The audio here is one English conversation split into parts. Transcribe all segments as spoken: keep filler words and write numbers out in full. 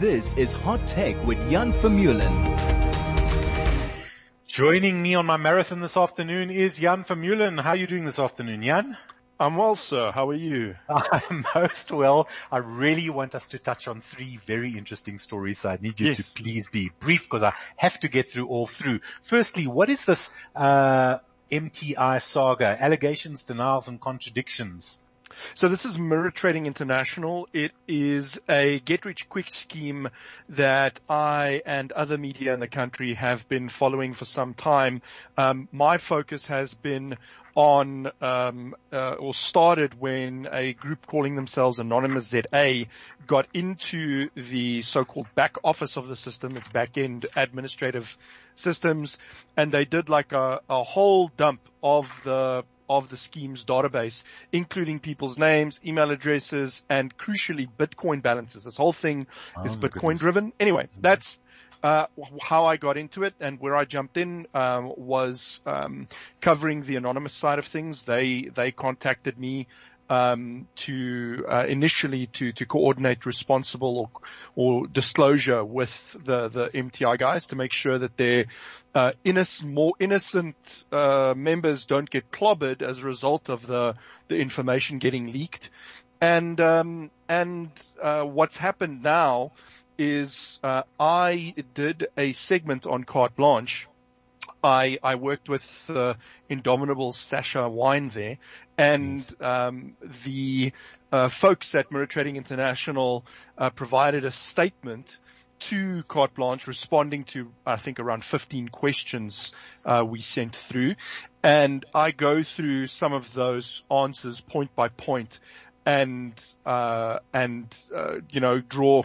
This is Hot Tech with Jan Vermeulen. Joining me on my marathon this afternoon is Jan Vermeulen. How are you doing this afternoon, Jan? I'm well, sir. How are you? I'm most well. I really want us to touch on three very interesting stories, so I need you yes. to please be brief because I have to get through all through. Firstly, what is this uh M T I saga? Allegations, denials, and contradictions. So this is Mirror Trading International. It is a get-rich-quick scheme that I and other media in the country have been following for some time. Um, my focus has been on, um, uh, or started when a group calling themselves Anonymous Z A got into the so-called back office of the system, its back-end administrative systems, and they did like a, a whole dump of the of the scheme's database, including people's names, email addresses, and crucially, Bitcoin balances. This whole thing oh, is Bitcoin driven. Anyway, that's uh how I got into it, and where I jumped in um, was um covering the anonymous side of things. They they contacted me um to uh, initially to to coordinate responsible or or disclosure with the the M T I guys to make sure that their uh innocent more innocent uh members don't get clobbered as a result of the the information getting leaked. And um and uh what's happened now is uh I did a segment on Carte Blanche. I, I worked with the indomitable Sasha Wine there, and um, the uh, folks at Mirror Trading International uh, provided a statement to Carte Blanche responding to, I think, around fifteen questions uh, we sent through. And I go through some of those answers point by point and, uh, and, uh, you know, draw,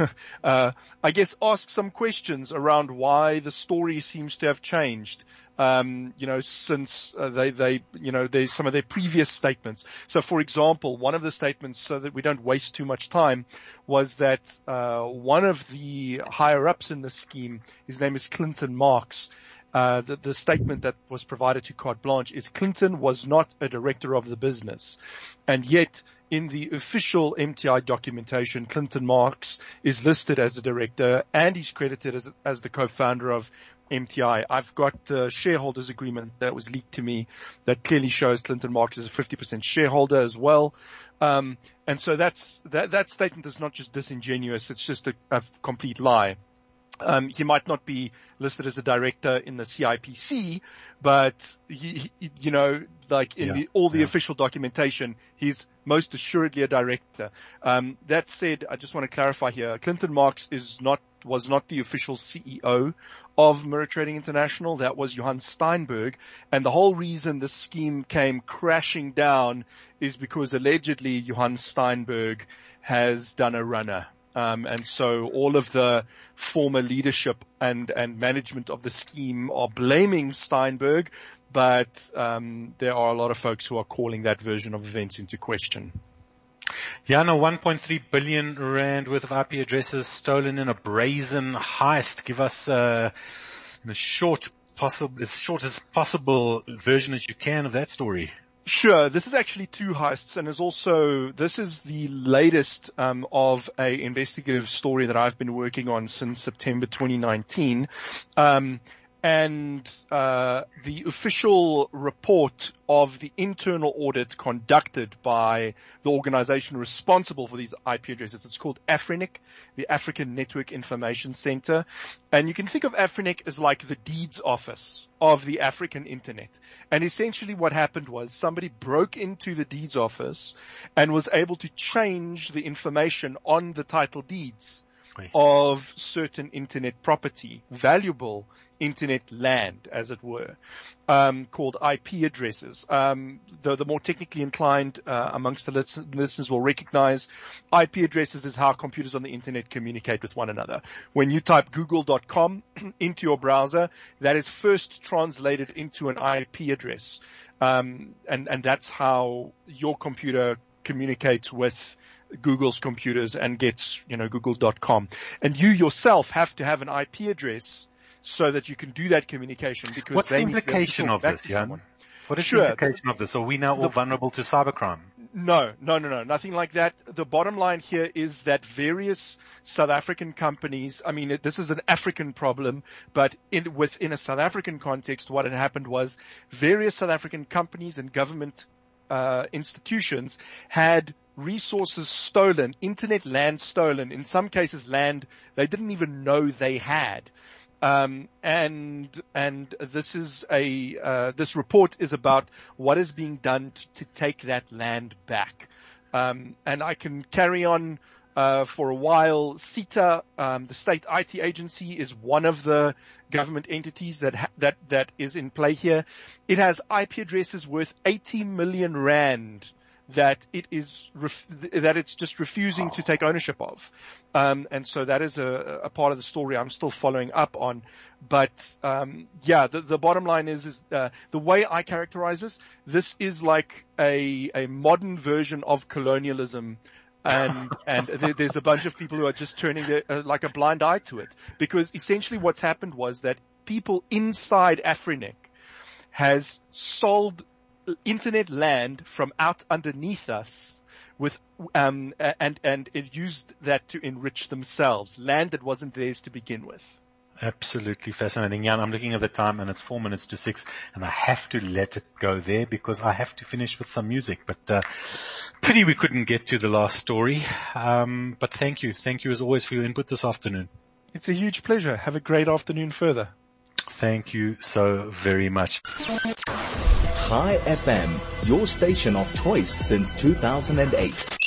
uh, I guess ask some questions around why the story seems to have changed, um, you know, since uh, they, they, you know, there's some of their previous statements. So for example, one of the statements, so that we don't waste too much time, was that, uh, one of the higher ups in the scheme, his name is Clinton Marks. Uh, the, the statement that was provided to Carte Blanche is Clinton was not a director of the business. And yet, in the official M T I documentation, Clinton Marks is listed as a director and he's credited as, as the co-founder of M T I. I've got the shareholders agreement that was leaked to me that clearly shows Clinton Marks is a fifty percent shareholder as well. Um, and so that's, that, that statement is not just disingenuous, it's just a, a complete lie. Um, he might not be listed as a director in the C I P C, but he, he you know, like in yeah, the, all the yeah. official documentation, he's most assuredly a director. Um, that said, I just want to clarify here, Clinton Marks is not, was not the official C E O of Mirror Trading International. That was Johan Steinberg. And the whole reason this scheme came crashing down is because allegedly Johan Steinberg has done a runner. Um, and so all of the former leadership and, and management of the scheme are blaming Steinberg, but um, there are a lot of folks who are calling that version of events into question. Yeah, no, one point three billion rand worth of I P addresses stolen in a brazen heist. Give us uh, a short, possible, as short as possible version as you can of that story. Sure. This is actually two heists, and is also, this is the latest um, of a investigative story that I've been working on since September twenty nineteen. Um, and uh, the official report of the internal audit conducted by the organization responsible for these I P addresses, it's called AFRINIC, the African Network Information Center. And you can think of AFRINIC as like the deeds office of the African internet. And essentially what happened was somebody broke into the deeds office and was able to change the information on the title deeds of certain internet property, valuable internet land, as it were, um, called I P addresses. Um, the, the more technically inclined uh, amongst the listen- listeners will recognize I P addresses is how computers on the internet communicate with one another. When you type google dot com into your browser, that is first translated into an I P address. Um, and, and that's how your computer communicates with Google's computers and gets, you know, google dot com. And you yourself have to have an I P address so that you can do that communication. Because what's they the implication of this, Jan? What is sure. the implication of this? Are we now all the, vulnerable to cybercrime? No, no, no, no, nothing like that. The bottom line here is that various South African companies, I mean, this is an African problem, but in, within a South African context, what had happened was various South African companies and government uh, institutions had resources stolen, internet land stolen, in some cases land they didn't even know they had. Um, and, and this is a, uh, this report is about what is being done to, to take that land back. Um, and I can carry on, uh, for a while. SETA, um, the state I T agency, is one of the government entities that, ha- that, that is in play here. It has I P addresses worth eighty million rand that it is, ref- that it's just refusing to take ownership of. Um, and so that is a, a part of the story I'm still following up on. But, um, yeah, the, the bottom line is, is, uh, the way I characterize this, this is like a, a modern version of colonialism. And, and there, there's a bunch of people who are just turning their, uh, like a blind eye to it. Because essentially what's happened was that people inside Afrinic has sold internet land from out underneath us with, um, and, and it used that to enrich themselves, land that wasn't theirs to begin with. Absolutely fascinating. Jan, I'm looking at the time and it's four minutes to six and I have to let it go there because I have to finish with some music, but, uh, pity we couldn't get to the last story. Um, but thank you. Thank you as always for your input this afternoon. It's a huge pleasure. Have a great afternoon further. Thank you so very much. Chai F M, your station of choice since two thousand eight.